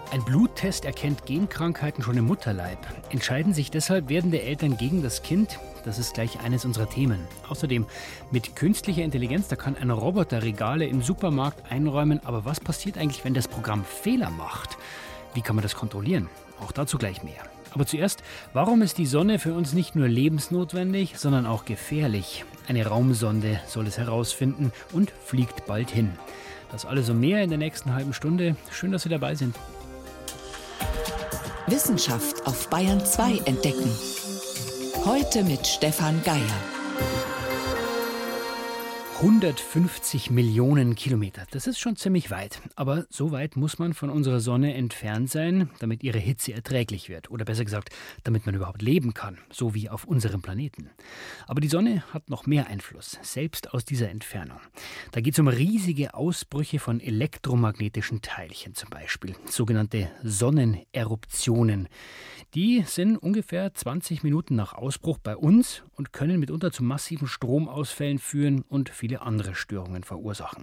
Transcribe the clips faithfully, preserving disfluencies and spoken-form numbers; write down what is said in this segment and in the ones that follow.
Ein Bluttest erkennt Genkrankheiten schon im Mutterleib. Entscheiden sich deshalb werdende Eltern gegen das Kind? Das ist gleich eines unserer Themen. Außerdem, mit künstlicher Intelligenz, da kann ein Roboter Regale im Supermarkt einräumen. Aber was passiert eigentlich, wenn das Programm Fehler macht? Wie kann man das kontrollieren? Auch dazu gleich mehr. Aber zuerst, warum ist die Sonne für uns nicht nur lebensnotwendig, sondern auch gefährlich? Eine Raumsonde soll es herausfinden und fliegt bald hin. Das alles und mehr in der nächsten halben Stunde. Schön, dass Sie dabei sind. Wissenschaft auf Bayern zwei entdecken. Heute mit Stefan Geier. hundertfünfzig Millionen Kilometer, das ist schon ziemlich weit. Aber so weit muss man von unserer Sonne entfernt sein, damit ihre Hitze erträglich wird. Oder besser gesagt, damit man überhaupt leben kann, so wie auf unserem Planeten. Aber die Sonne hat noch mehr Einfluss, selbst aus dieser Entfernung. Da geht es um riesige Ausbrüche von elektromagnetischen Teilchen zum Beispiel, sogenannte Sonneneruptionen. Die sind ungefähr zwanzig Minuten nach Ausbruch bei uns und können mitunter zu massiven Stromausfällen führen und viele andere Störungen verursachen.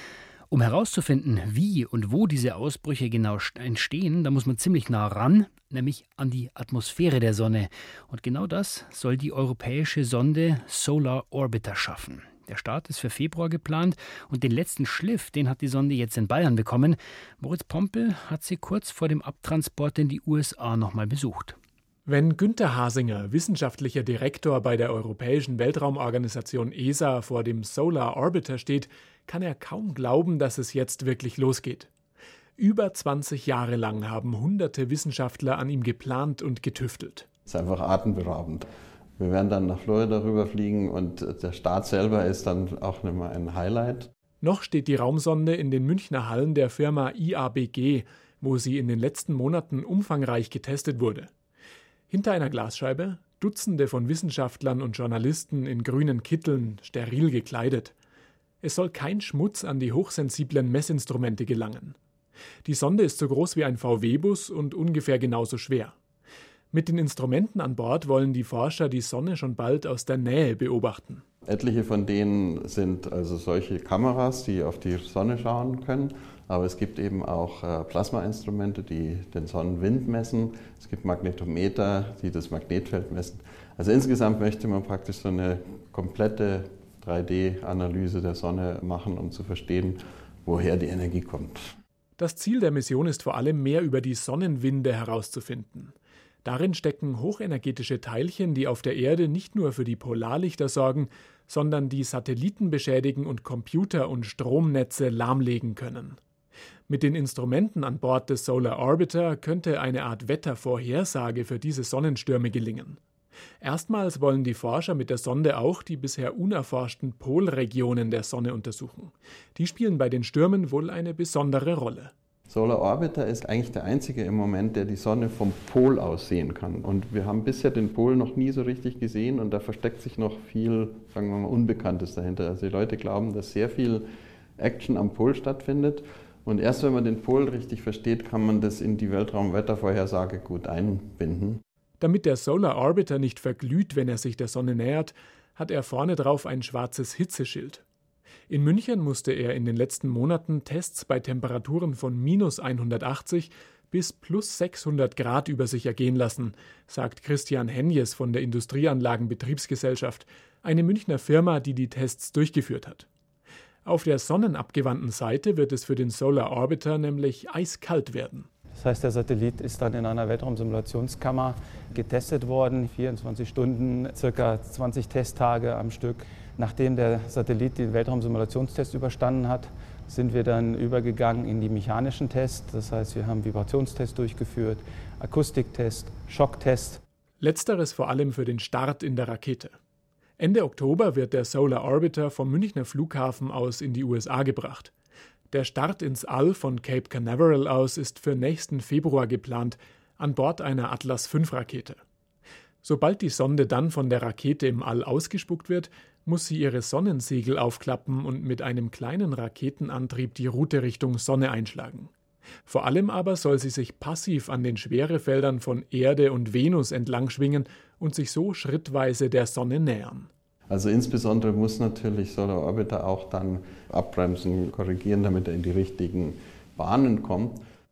Um herauszufinden, wie und wo diese Ausbrüche genau entstehen, da muss man ziemlich nah ran, nämlich an die Atmosphäre der Sonne. Und genau das soll die europäische Sonde Solar Orbiter schaffen. Der Start ist für Februar geplant und den letzten Schliff, den hat die Sonde jetzt in Bayern bekommen. Moritz Pompel hat sie kurz vor dem Abtransport in die U S A nochmal besucht. Wenn Günther Hasinger, wissenschaftlicher Direktor bei der Europäischen Weltraumorganisation E S A, vor dem Solar Orbiter steht, kann er kaum glauben, dass es jetzt wirklich losgeht. Über zwanzig Jahre lang haben hunderte Wissenschaftler an ihm geplant und getüftelt. Es ist einfach atemberaubend. Wir werden dann nach Florida rüberfliegen und der Start selber ist dann auch nicht mehr ein Highlight. Noch steht die Raumsonde in den Münchner Hallen der Firma I A B G, wo sie in den letzten Monaten umfangreich getestet wurde. Hinter einer Glasscheibe Dutzende von Wissenschaftlern und Journalisten in grünen Kitteln, steril gekleidet. Es soll kein Schmutz an die hochsensiblen Messinstrumente gelangen. Die Sonde ist so groß wie ein V W-Bus und ungefähr genauso schwer. Mit den Instrumenten an Bord wollen die Forscher die Sonne schon bald aus der Nähe beobachten. Etliche von denen sind also solche Kameras, die auf die Sonne schauen können. Aber es gibt eben auch äh, Plasmainstrumente, die den Sonnenwind messen. Es gibt Magnetometer, die das Magnetfeld messen. Also insgesamt möchte man praktisch so eine komplette drei D Analyse der Sonne machen, um zu verstehen, woher die Energie kommt. Das Ziel der Mission ist vor allem, mehr über die Sonnenwinde herauszufinden. Darin stecken hochenergetische Teilchen, die auf der Erde nicht nur für die Polarlichter sorgen, sondern die Satelliten beschädigen und Computer und Stromnetze lahmlegen können. Mit den Instrumenten an Bord des Solar Orbiter könnte eine Art Wettervorhersage für diese Sonnenstürme gelingen. Erstmals wollen die Forscher mit der Sonde auch die bisher unerforschten Polregionen der Sonne untersuchen. Die spielen bei den Stürmen wohl eine besondere Rolle. Solar Orbiter ist eigentlich der einzige im Moment, der die Sonne vom Pol aus sehen kann. Und wir haben bisher den Pol noch nie so richtig gesehen und da versteckt sich noch viel, sagen wir mal, Unbekanntes dahinter. Also die Leute glauben, dass sehr viel Action am Pol stattfindet. Und erst wenn man den Pol richtig versteht, kann man das in die Weltraumwettervorhersage gut einbinden. Damit der Solar Orbiter nicht verglüht, wenn er sich der Sonne nähert, hat er vorne drauf ein schwarzes Hitzeschild. In München musste er in den letzten Monaten Tests bei Temperaturen von minus hundertachtzig bis plus sechshundert Grad über sich ergehen lassen, sagt Christian Henjes von der Industrieanlagenbetriebsgesellschaft, eine Münchner Firma, die die Tests durchgeführt hat. Auf der sonnenabgewandten Seite wird es für den Solar Orbiter nämlich eiskalt werden. Das heißt, der Satellit ist dann in einer Weltraumsimulationskammer getestet worden, vierundzwanzig Stunden, circa zwanzig Testtage am Stück. Nachdem der Satellit den Weltraumsimulationstest überstanden hat, sind wir dann übergegangen in die mechanischen Tests. Das heißt, wir haben Vibrationstests durchgeführt, Akustiktest, Schocktest. Letzteres vor allem für den Start in der Rakete. Ende Oktober wird der Solar Orbiter vom Münchner Flughafen aus in die U S A gebracht. Der Start ins All von Cape Canaveral aus ist für nächsten Februar geplant, an Bord einer Atlas fünf Rakete. Sobald die Sonde dann von der Rakete im All ausgespuckt wird, muss sie ihre Sonnensegel aufklappen und mit einem kleinen Raketenantrieb die Route Richtung Sonne einschlagen. Vor allem aber soll sie sich passiv an den Schwerefeldern von Erde und Venus entlang schwingen und sich so schrittweise der Sonne nähern. Also insbesondere muss natürlich Solar Orbiter auch dann abbremsen, korrigieren, damit er in die richtigen Bahnen kommt.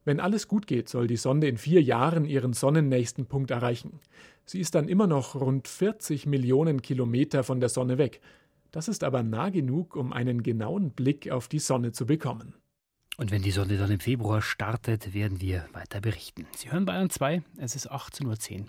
Wenn alles gut geht, soll die Sonde in vier Jahren ihren sonnennächsten Punkt erreichen. Sie ist dann immer noch rund vierzig Millionen Kilometer von der Sonne weg. Das ist aber nah genug, um einen genauen Blick auf die Sonne zu bekommen. Und wenn die Sonde dann im Februar startet, werden wir weiter berichten. Sie hören Bayern zwei, es ist achtzehn Uhr zehn.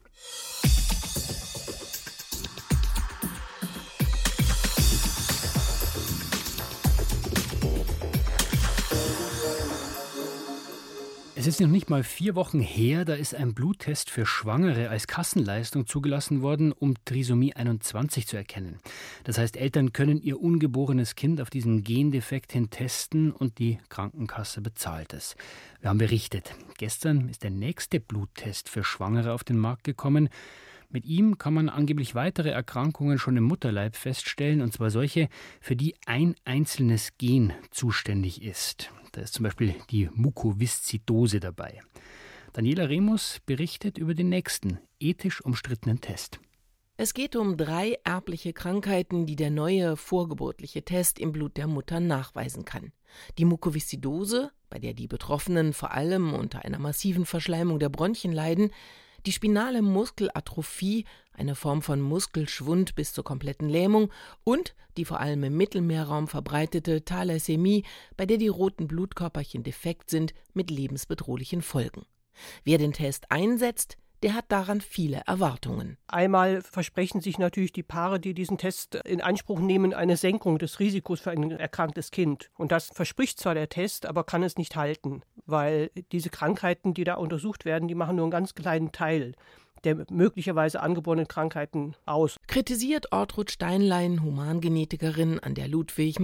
Es ist noch nicht mal vier Wochen her, da ist ein Bluttest für Schwangere als Kassenleistung zugelassen worden, um Trisomie einundzwanzig zu erkennen. Das heißt, Eltern können ihr ungeborenes Kind auf diesen Gendefekt hin testen und die Krankenkasse bezahlt es. Wir haben berichtet, gestern ist der nächste Bluttest für Schwangere auf den Markt gekommen. Mit ihm kann man angeblich weitere Erkrankungen schon im Mutterleib feststellen, und zwar solche, für die ein einzelnes Gen zuständig ist. Da ist zum Beispiel die Mukoviszidose dabei. Daniela Remus berichtet über den nächsten, ethisch umstrittenen Test. Es geht um drei erbliche Krankheiten, die der neue vorgeburtliche Test im Blut der Mutter nachweisen kann. Die Mukoviszidose, bei der die Betroffenen vor allem unter einer massiven Verschleimung der Bronchien leiden, die spinale Muskelatrophie, eine Form von Muskelschwund bis zur kompletten Lähmung, und die vor allem im Mittelmeerraum verbreitete Thalassämie, bei der die roten Blutkörperchen defekt sind mit lebensbedrohlichen Folgen. Wer den Test einsetzt, der hat daran viele Erwartungen. Einmal versprechen sich natürlich die Paare, die diesen Test in Anspruch nehmen, eine Senkung des Risikos für ein erkranktes Kind. Und das verspricht zwar der Test, aber kann es nicht halten, weil diese Krankheiten, die da untersucht werden, die machen nur einen ganz kleinen Teil der möglicherweise angeborenen Krankheiten aus. Kritisiert Ortrud Steinlein, Humangenetikerin an der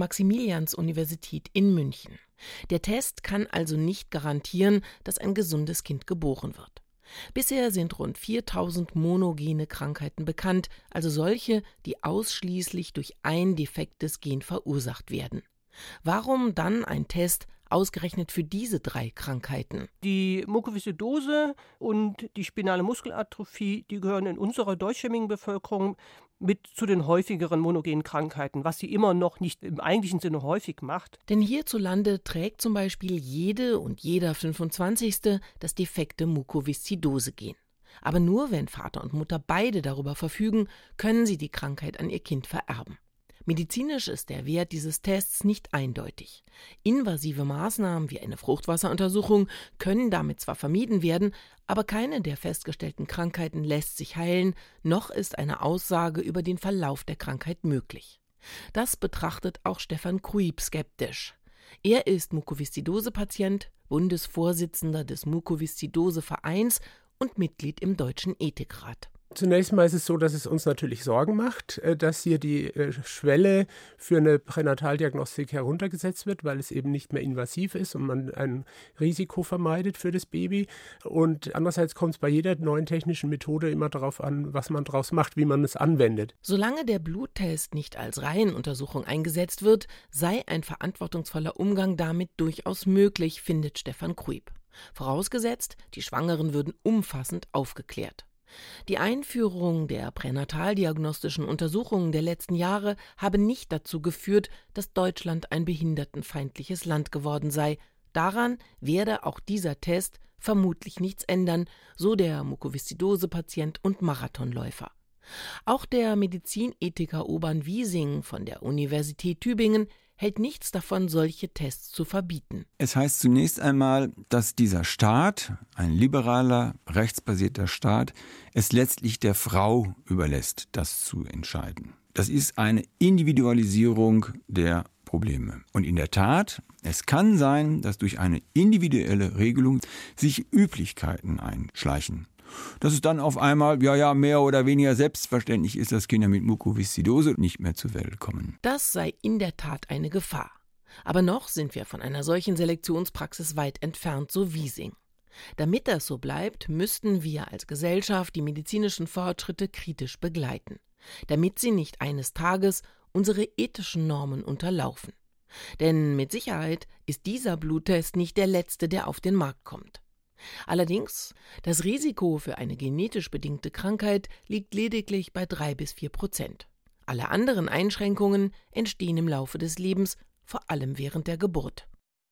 Ludwig-Maximilians-Universität in München. Der Test kann also nicht garantieren, dass ein gesundes Kind geboren wird. Bisher sind rund viertausend monogene Krankheiten bekannt, also solche, die ausschließlich durch ein defektes Gen verursacht werden. Warum dann ein Test ausgerechnet für diese drei Krankheiten? Die Mukoviszidose und die spinale Muskelatrophie, die gehören in unserer deutschstämmigen Bevölkerung mit zu den häufigeren monogenen Krankheiten, was sie immer noch nicht im eigentlichen Sinne häufig macht. Denn hierzulande trägt zum Beispiel jede und jeder fünfundzwanzigste das defekte Mukoviszidose-Gen. Aber nur wenn Vater und Mutter beide darüber verfügen, können sie die Krankheit an ihr Kind vererben. Medizinisch ist der Wert dieses Tests nicht eindeutig. Invasive Maßnahmen wie eine Fruchtwasseruntersuchung können damit zwar vermieden werden, aber keine der festgestellten Krankheiten lässt sich heilen, noch ist eine Aussage über den Verlauf der Krankheit möglich. Das betrachtet auch Stefan Kruip skeptisch. Er ist Mukoviszidose-Patient, Bundesvorsitzender des Mukoviszidose-Vereins und Mitglied im Deutschen Ethikrat. Zunächst mal ist es so, dass es uns natürlich Sorgen macht, dass hier die Schwelle für eine Pränataldiagnostik heruntergesetzt wird, weil es eben nicht mehr invasiv ist und man ein Risiko vermeidet für das Baby. Und andererseits kommt es bei jeder neuen technischen Methode immer darauf an, was man daraus macht, wie man es anwendet. Solange der Bluttest nicht als Reihenuntersuchung eingesetzt wird, sei ein verantwortungsvoller Umgang damit durchaus möglich, findet Stefan Kruip. Vorausgesetzt, die Schwangeren würden umfassend aufgeklärt. Die Einführung der pränataldiagnostischen Untersuchungen der letzten Jahre habe nicht dazu geführt, dass Deutschland ein behindertenfeindliches Land geworden sei. Daran werde auch dieser Test vermutlich nichts ändern, so der Mukoviszidose-Patient und Marathonläufer. Auch der Medizinethiker Urban Wiesing von der Universität Tübingen hält nichts davon, solche Tests zu verbieten. Es heißt zunächst einmal, dass dieser Staat, ein liberaler, rechtsbasierter Staat, es letztlich der Frau überlässt, das zu entscheiden. Das ist eine Individualisierung der Probleme. Und in der Tat, es kann sein, dass durch eine individuelle Regelung sich Üblichkeiten einschleichen. Dass es dann auf einmal, ja, ja, mehr oder weniger selbstverständlich ist, dass Kinder mit Mukoviszidose nicht mehr zur Welt kommen. Das sei in der Tat eine Gefahr. Aber noch sind wir von einer solchen Selektionspraxis weit entfernt, so Wiesing. Damit das so bleibt, müssten wir als Gesellschaft die medizinischen Fortschritte kritisch begleiten, damit sie nicht eines Tages unsere ethischen Normen unterlaufen. Denn mit Sicherheit ist dieser Bluttest nicht der letzte, der auf den Markt kommt. Allerdings, das Risiko für eine genetisch bedingte Krankheit liegt lediglich bei drei bis vier Prozent. Alle anderen Einschränkungen entstehen im Laufe des Lebens, vor allem während der Geburt.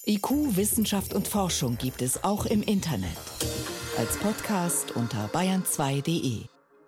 I Q, Wissenschaft und Forschung gibt es auch im Internet. Als Podcast unter bayern zwei punkt de.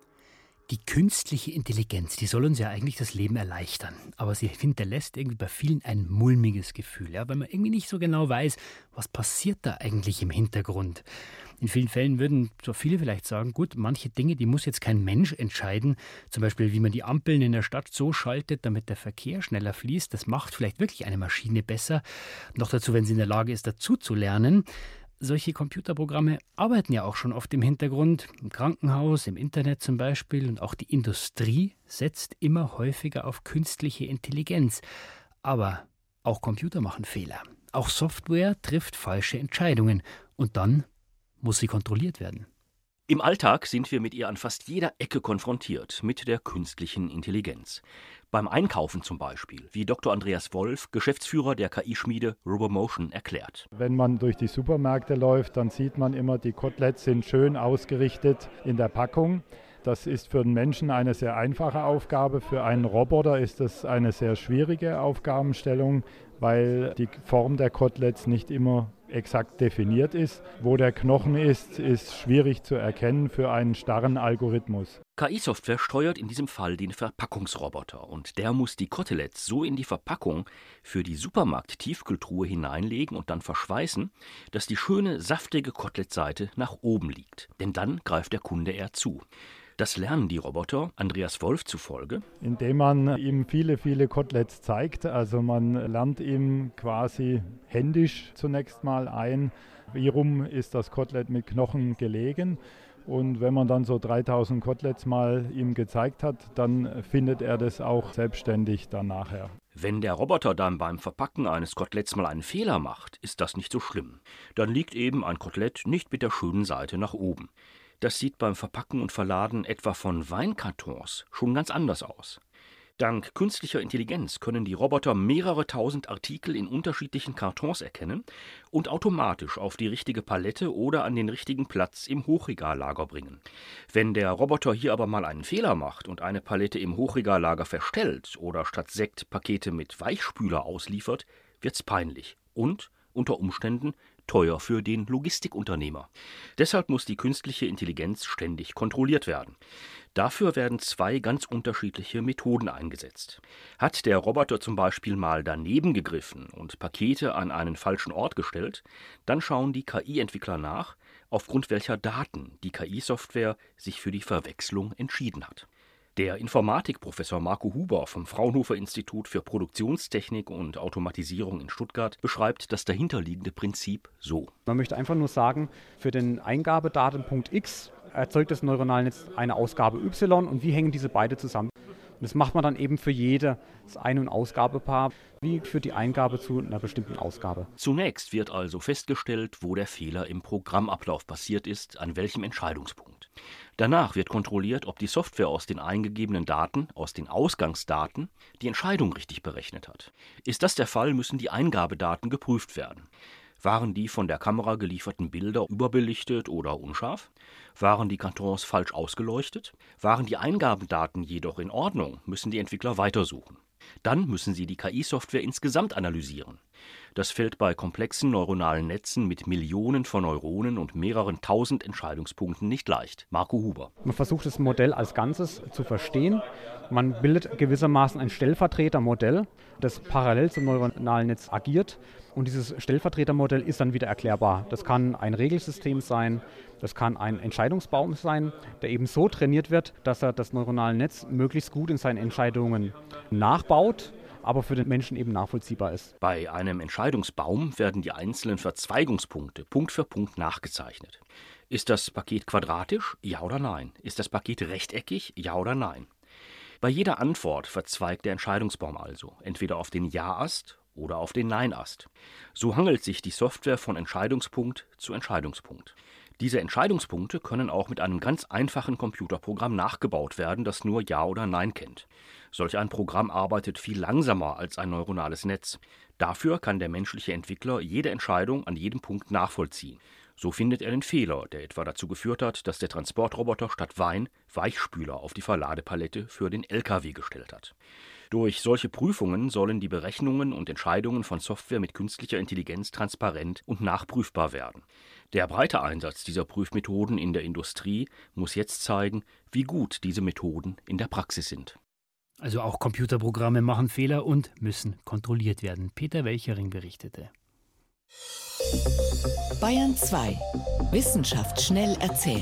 Die künstliche Intelligenz, die soll uns ja eigentlich das Leben erleichtern. Aber sie hinterlässt irgendwie bei vielen ein mulmiges Gefühl, ja, weil man irgendwie nicht so genau weiß, was passiert da eigentlich im Hintergrund. In vielen Fällen würden so viele vielleicht sagen, gut, manche Dinge, die muss jetzt kein Mensch entscheiden. Zum Beispiel, wie man die Ampeln in der Stadt so schaltet, damit der Verkehr schneller fließt. Das macht vielleicht wirklich eine Maschine besser. Noch dazu, wenn sie in der Lage ist, dazu zu lernen. Solche Computerprogramme arbeiten ja auch schon oft im Hintergrund, im Krankenhaus, im Internet zum Beispiel. Und auch die Industrie setzt immer häufiger auf künstliche Intelligenz. Aber auch Computer machen Fehler. Auch Software trifft falsche Entscheidungen. Und dann muss sie kontrolliert werden. Im Alltag sind wir mit ihr an fast jeder Ecke konfrontiert, mit der künstlichen Intelligenz. Beim Einkaufen zum Beispiel, wie Doktor Andreas Wolf, Geschäftsführer der K I-Schmiede Robomotion, erklärt. Wenn man durch die Supermärkte läuft, dann sieht man immer, die Koteletts sind schön ausgerichtet in der Packung. Das ist für den Menschen eine sehr einfache Aufgabe. Für einen Roboter ist das eine sehr schwierige Aufgabenstellung, weil die Form der Koteletts nicht immer exakt definiert ist. Wo der Knochen ist, ist schwierig zu erkennen für einen starren Algorithmus. K I-Software steuert in diesem Fall den Verpackungsroboter und der muss die Koteletts so in die Verpackung für die Supermarkt-Tiefkühltruhe hineinlegen und dann verschweißen, dass die schöne, saftige Kotelettseite nach oben liegt. Denn dann greift der Kunde eher zu. Das lernen die Roboter, Andreas Wolf zufolge, indem man ihm viele, viele Koteletts zeigt. Also man lernt ihm quasi händisch zunächst mal ein, wie rum ist das Kotelett mit Knochen gelegen. Und wenn man dann so dreitausend Koteletts mal ihm gezeigt hat, dann findet er das auch selbstständig dann nachher. Wenn der Roboter dann beim Verpacken eines Koteletts mal einen Fehler macht, ist das nicht so schlimm. Dann liegt eben ein Kotelett nicht mit der schönen Seite nach oben. Das sieht beim Verpacken und Verladen etwa von Weinkartons schon ganz anders aus. Dank künstlicher Intelligenz können die Roboter mehrere tausend Artikel in unterschiedlichen Kartons erkennen und automatisch auf die richtige Palette oder an den richtigen Platz im Hochregallager bringen. Wenn der Roboter hier aber mal einen Fehler macht und eine Palette im Hochregallager verstellt oder statt Sekt Pakete mit Weichspüler ausliefert, wird's peinlich und unter Umständen teuer für den Logistikunternehmer. Deshalb muss die künstliche Intelligenz ständig kontrolliert werden. Dafür werden zwei ganz unterschiedliche Methoden eingesetzt. Hat der Roboter zum Beispiel mal daneben gegriffen und Pakete an einen falschen Ort gestellt, dann schauen die K I-Entwickler nach, aufgrund welcher Daten die K I-Software sich für die Verwechslung entschieden hat. Der Informatikprofessor Marco Huber vom Fraunhofer-Institut für Produktionstechnik und Automatisierung in Stuttgart beschreibt das dahinterliegende Prinzip so. Man möchte einfach nur sagen, für den Eingabedatenpunkt X erzeugt das neuronale Netz eine Ausgabe Y und wie hängen diese beide zusammen? Und das macht man dann eben für jedes Ein- und Ausgabepaar, wie für die Eingabe zu einer bestimmten Ausgabe. Zunächst wird also festgestellt, wo der Fehler im Programmablauf passiert ist, an welchem Entscheidungspunkt. Danach wird kontrolliert, ob die Software aus den eingegebenen Daten, aus den Ausgangsdaten, die Entscheidung richtig berechnet hat. Ist das der Fall, müssen die Eingabedaten geprüft werden. Waren die von der Kamera gelieferten Bilder überbelichtet oder unscharf? Waren die Kartons falsch ausgeleuchtet? Waren die Eingabedaten jedoch in Ordnung, müssen die Entwickler weitersuchen. Dann müssen sie die K I-Software insgesamt analysieren. Das fällt bei komplexen neuronalen Netzen mit Millionen von Neuronen und mehreren tausend Entscheidungspunkten nicht leicht. Marco Huber. Man versucht das Modell als Ganzes zu verstehen. Man bildet gewissermaßen ein Stellvertretermodell, das parallel zum neuronalen Netz agiert. Und dieses Stellvertretermodell ist dann wieder erklärbar. Das kann ein Regelsystem sein, das kann ein Entscheidungsbaum sein, der eben so trainiert wird, dass er das neuronale Netz möglichst gut in seinen Entscheidungen nachbaut, aber für den Menschen eben nachvollziehbar ist. Bei einem Entscheidungsbaum werden die einzelnen Verzweigungspunkte Punkt für Punkt nachgezeichnet. Ist das Paket quadratisch? Ja oder nein? Ist das Paket rechteckig? Ja oder nein? Bei jeder Antwort verzweigt der Entscheidungsbaum also, entweder auf den Ja-Ast oder auf den Nein-Ast. So hangelt sich die Software von Entscheidungspunkt zu Entscheidungspunkt. Diese Entscheidungspunkte können auch mit einem ganz einfachen Computerprogramm nachgebaut werden, das nur Ja oder Nein kennt. Solch ein Programm arbeitet viel langsamer als ein neuronales Netz. Dafür kann der menschliche Entwickler jede Entscheidung an jedem Punkt nachvollziehen. So findet er den Fehler, der etwa dazu geführt hat, dass der Transportroboter statt Wein Weichspüler auf die Verladepalette für den L K W gestellt hat. Durch solche Prüfungen sollen die Berechnungen und Entscheidungen von Software mit künstlicher Intelligenz transparent und nachprüfbar werden. Der breite Einsatz dieser Prüfmethoden in der Industrie muss jetzt zeigen, wie gut diese Methoden in der Praxis sind. Also auch Computerprogramme machen Fehler und müssen kontrolliert werden. Peter Welchering berichtete. Bayern zwei. Wissenschaft schnell erzählt.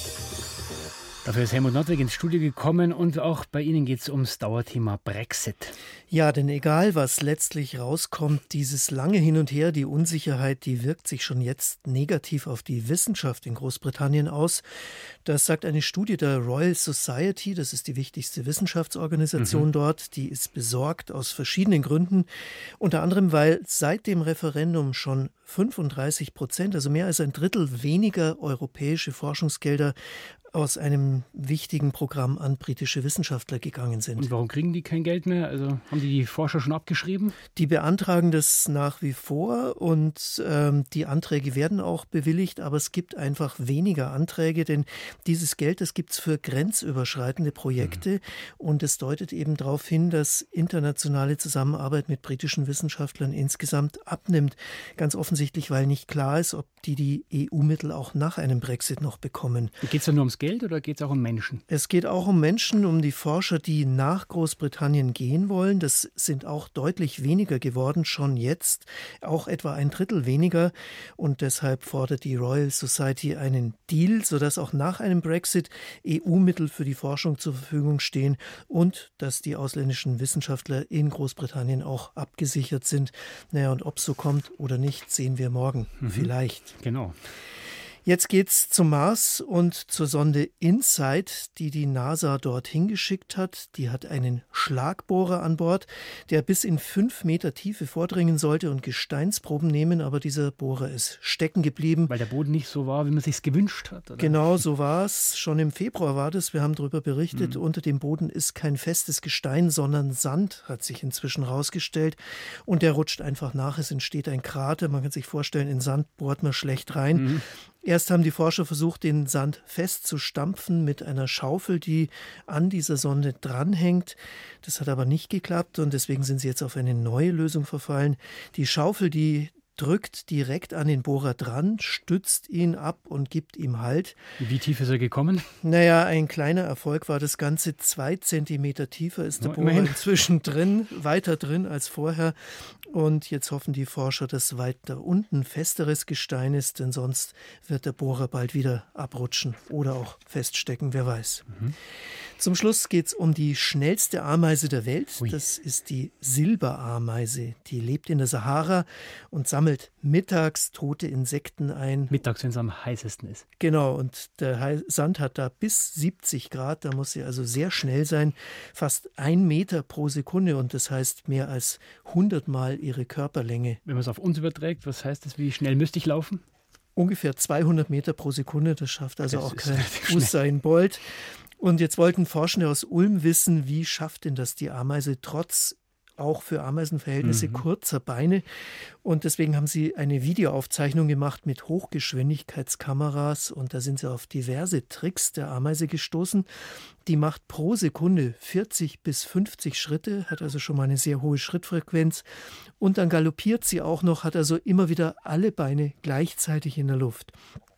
Dafür ist Helmut Nordwig ins Studio gekommen und auch bei Ihnen geht es ums Dauerthema Brexit. Ja, denn egal, was letztlich rauskommt, dieses lange Hin und Her, die Unsicherheit, die wirkt sich schon jetzt negativ auf die Wissenschaft in Großbritannien aus. Das sagt eine Studie der Royal Society, das ist die wichtigste Wissenschaftsorganisation mhm. dort, die ist besorgt aus verschiedenen Gründen. Unter anderem, weil seit dem Referendum schon fünfunddreißig Prozent, also mehr als ein Drittel weniger europäische Forschungsgelder aus einem wichtigen Programm an britische Wissenschaftler gegangen sind. Und warum kriegen die kein Geld mehr? Also haben die die Forscher schon abgeschrieben? Die beantragen das nach wie vor und ähm, die Anträge werden auch bewilligt, aber es gibt einfach weniger Anträge, denn dieses Geld, das gibt es für grenzüberschreitende Projekte mhm. und es deutet eben darauf hin, dass internationale Zusammenarbeit mit britischen Wissenschaftlern insgesamt abnimmt. Ganz offensichtlich, weil nicht klar ist, ob die die E U-Mittel auch nach einem Brexit noch bekommen. Geht es da nur ums Geld oder geht es auch um Menschen? Es geht auch um Menschen, um die Forscher, die nach Großbritannien gehen wollen. Das sind auch deutlich weniger geworden, schon jetzt, auch etwa ein Drittel weniger. Und deshalb fordert die Royal Society einen Deal, sodass auch nach einem Brexit E U-Mittel für die Forschung zur Verfügung stehen und dass die ausländischen Wissenschaftler in Großbritannien auch abgesichert sind. Naja, und ob es so kommt oder nicht, sehen wir morgen. Mhm. Vielleicht. Genau. Jetzt geht's zum Mars und zur Sonde InSight, die die NASA dorthin geschickt hat. Die hat einen Schlagbohrer an Bord, der bis in fünf Meter Tiefe vordringen sollte und Gesteinsproben nehmen, aber dieser Bohrer ist stecken geblieben. Weil der Boden nicht so war, wie man sich's gewünscht hat, oder? Genau, so war es. Schon im Februar war das, wir haben darüber berichtet. Mhm. Unter dem Boden ist kein festes Gestein, sondern Sand, hat sich inzwischen rausgestellt. Und der rutscht einfach nach, es entsteht ein Krater. Man kann sich vorstellen, in Sand bohrt man schlecht rein. Mhm. Erst haben die Forscher versucht, den Sand festzustampfen mit einer Schaufel, die an dieser Sonde dranhängt. Das hat aber nicht geklappt und deswegen sind sie jetzt auf eine neue Lösung verfallen. Die Schaufel, die drückt direkt an den Bohrer dran, stützt ihn ab und gibt ihm Halt. Wie tief ist er gekommen? Naja, ein kleiner Erfolg war das Ganze. Zwei Zentimeter tiefer ist der Bohrer immerhin. Inzwischen drin, weiter drin als vorher. Und jetzt hoffen die Forscher, dass weiter unten festeres Gestein ist, denn sonst wird der Bohrer bald wieder abrutschen oder auch feststecken, wer weiß. Mhm. Zum Schluss geht es um die schnellste Ameise der Welt. Ui. Das ist die Silberameise. Die lebt in der Sahara und sammelt mittags tote Insekten ein. Mittags, wenn es am heißesten ist. Genau, und der Sand hat da bis siebzig Grad. Da muss sie also sehr schnell sein. Fast ein Meter pro Sekunde und das heißt mehr als hundert Mal ihre Körperlänge. Wenn man es auf uns überträgt, was heißt das? Wie schnell müsste ich laufen? Ungefähr zweihundert Meter pro Sekunde. Das schafft also das auch kein Usain Bolt. Und jetzt wollten Forschende aus Ulm wissen, wie schafft denn das die Ameise trotz auch für Ameisenverhältnisse mhm. kurzer Beine. Und deswegen haben sie eine Videoaufzeichnung gemacht mit Hochgeschwindigkeitskameras und da sind sie auf diverse Tricks der Ameise gestoßen. Die macht pro Sekunde vierzig bis fünfzig Schritte, hat also schon mal eine sehr hohe Schrittfrequenz. Und dann galoppiert sie auch noch, hat also immer wieder alle Beine gleichzeitig in der Luft.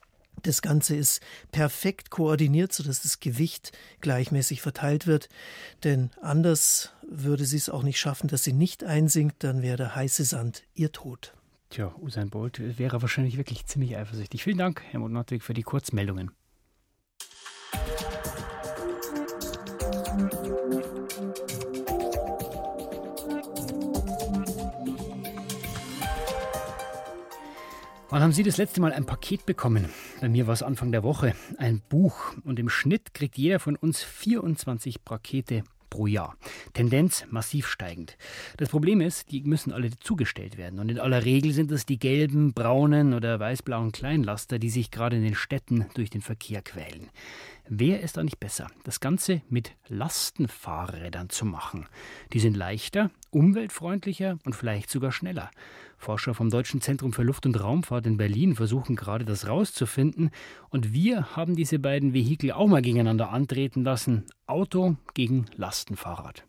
Das Ganze ist perfekt koordiniert, sodass das Gewicht gleichmäßig verteilt wird. Denn anders würde sie es auch nicht schaffen, dass sie nicht einsinkt, dann wäre der heiße Sand ihr Tod. Tja, Usain Bolt wäre wahrscheinlich wirklich ziemlich eifersüchtig. Vielen Dank, Helmut Nordwig, für die Kurzmeldungen. Wann haben Sie das letzte Mal ein Paket bekommen? Bei mir war es Anfang der Woche. Ein Buch. Und im Schnitt kriegt jeder von uns vierundzwanzig Pakete pro Jahr. Tendenz massiv steigend. Das Problem ist, die müssen alle zugestellt werden. Und in aller Regel sind es die gelben, braunen oder weiß-blauen Kleinlaster, die sich gerade in den Städten durch den Verkehr quälen. Wäre es da nicht besser, das Ganze mit Lastenfahrrädern zu machen? Die sind leichter, umweltfreundlicher und vielleicht sogar schneller. Forscher vom Deutschen Zentrum für Luft- und Raumfahrt in Berlin versuchen gerade, das rauszufinden. Und wir haben diese beiden Vehikel auch mal gegeneinander antreten lassen. Auto gegen Lastenfahrrad.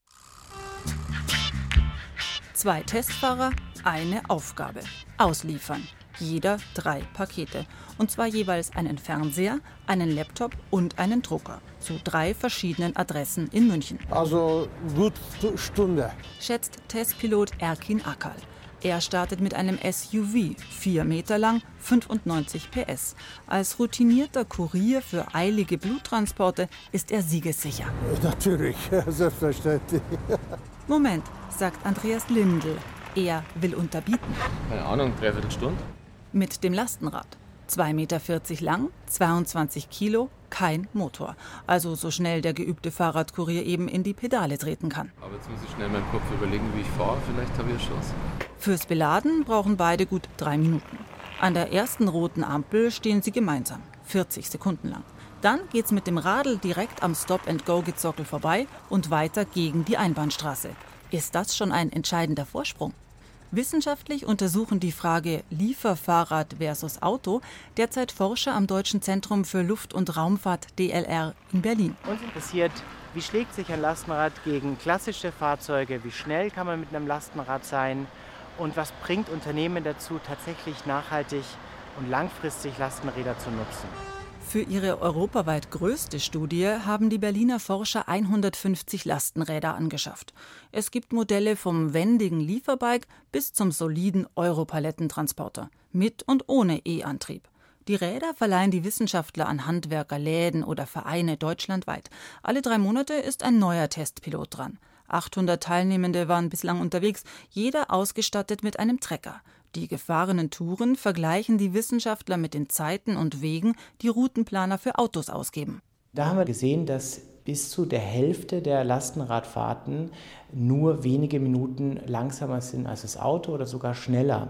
Zwei Testfahrer, eine Aufgabe. Ausliefern. Jeder drei Pakete. Und zwar jeweils einen Fernseher, einen Laptop und einen Drucker. Zu drei verschiedenen Adressen in München. Also gut Stunde. Schätzt Testpilot Erkin Akal. Er startet mit einem S U V, vier Meter lang, fünfundneunzig P S. Als routinierter Kurier für eilige Bluttransporte ist er siegessicher. Natürlich, selbstverständlich. Moment, sagt Andreas Lindl. Er will unterbieten. Keine Ahnung, dreiviertel Stunde. Mit dem Lastenrad. zwei Meter vierzig lang, zweiundzwanzig Kilo, kein Motor. Also so schnell der geübte Fahrradkurier eben in die Pedale treten kann. Aber jetzt muss ich schnell meinen Kopf überlegen, wie ich fahre. Vielleicht habe ich eine Chance. Fürs Beladen brauchen beide gut drei Minuten. An der ersten roten Ampel stehen sie gemeinsam, vierzig Sekunden lang. Dann geht's mit dem Radl direkt am Stop-and-Go-Gezockel vorbei und weiter gegen die Einbahnstraße. Ist das schon ein entscheidender Vorsprung? Wissenschaftlich untersuchen die Frage Lieferfahrrad versus Auto derzeit Forscher am Deutschen Zentrum für Luft- und Raumfahrt D L R in Berlin. Uns interessiert, wie schlägt sich ein Lastenrad gegen klassische Fahrzeuge, wie schnell kann man mit einem Lastenrad sein und was bringt Unternehmen dazu, tatsächlich nachhaltig und langfristig Lastenräder zu nutzen. Für ihre europaweit größte Studie haben die Berliner Forscher hundertfünfzig Lastenräder angeschafft. Es gibt Modelle vom wendigen Lieferbike bis zum soliden Europalettentransporter, mit und ohne E-Antrieb. Die Räder verleihen die Wissenschaftler an Handwerker, Läden oder Vereine deutschlandweit. Alle drei Monate ist ein neuer Testpilot dran. achthundert Teilnehmende waren bislang unterwegs, jeder ausgestattet mit einem Trecker. Die gefahrenen Touren vergleichen die Wissenschaftler mit den Zeiten und Wegen, die Routenplaner für Autos ausgeben. Da haben wir gesehen, dass bis zu der Hälfte der Lastenradfahrten nur wenige Minuten langsamer sind als das Auto oder sogar schneller.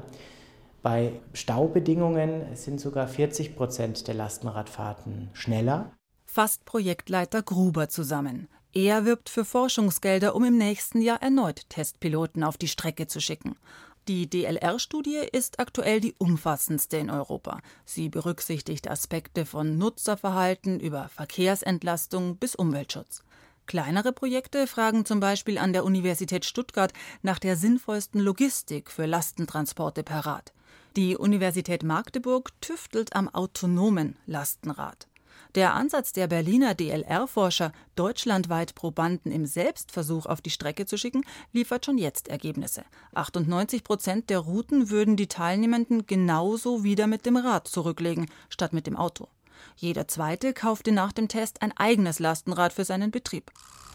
Bei Staubedingungen sind sogar vierzig Prozent der Lastenradfahrten schneller. Fasst Projektleiter Gruber zusammen. Er wirbt für Forschungsgelder, um im nächsten Jahr erneut Testpiloten auf die Strecke zu schicken. Die D L R-Studie ist aktuell die umfassendste in Europa. Sie berücksichtigt Aspekte von Nutzerverhalten über Verkehrsentlastung bis Umweltschutz. Kleinere Projekte fragen zum Beispiel an der Universität Stuttgart nach der sinnvollsten Logistik für Lastentransporte per Rad. Die Universität Magdeburg tüftelt am autonomen Lastenrad. Der Ansatz der Berliner D L R-Forscher, deutschlandweit Probanden im Selbstversuch auf die Strecke zu schicken, liefert schon jetzt Ergebnisse. achtundneunzig Prozent der Routen würden die Teilnehmenden genauso wieder mit dem Rad zurücklegen, statt mit dem Auto. Jeder Zweite kaufte nach dem Test ein eigenes Lastenrad für seinen Betrieb.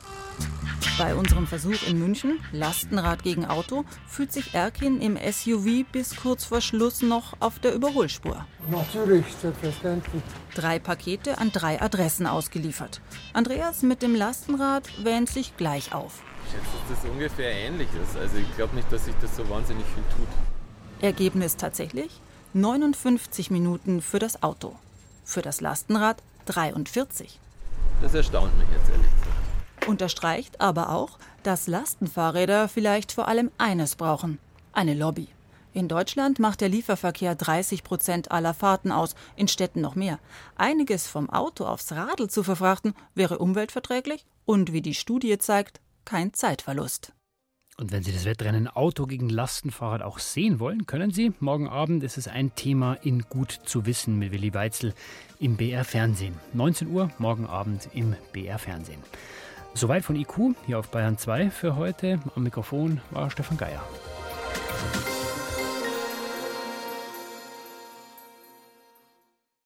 Bei unserem Versuch in München, Lastenrad gegen Auto, fühlt sich Erkin im S U V bis kurz vor Schluss noch auf der Überholspur. Natürlich, selbstverständlich. Drei Pakete an drei Adressen ausgeliefert. Andreas mit dem Lastenrad wähnt sich gleich auf. Ich schätze, dass das ungefähr ähnlich ist. Also ich glaube nicht, dass sich das so wahnsinnig viel tut. Ergebnis tatsächlich neunundfünfzig Minuten für das Auto. Für das Lastenrad dreiundvierzig. Das erstaunt mich jetzt ehrlich gesagt. Unterstreicht aber auch, dass Lastenfahrräder vielleicht vor allem eines brauchen: eine Lobby. In Deutschland macht der Lieferverkehr dreißig Prozent aller Fahrten aus, in Städten noch mehr. Einiges vom Auto aufs Radl zu verfrachten, wäre umweltverträglich und, wie die Studie zeigt, kein Zeitverlust. Und wenn Sie das Wettrennen Auto gegen Lastenfahrrad auch sehen wollen, können Sie. Morgen Abend ist es ein Thema in Gut zu wissen mit Willi Weitzel im B R Fernsehen. neunzehn Uhr, morgen Abend im B R Fernsehen. Soweit von I Q, hier auf Bayern zwei für heute. Am Mikrofon war Stefan Geier.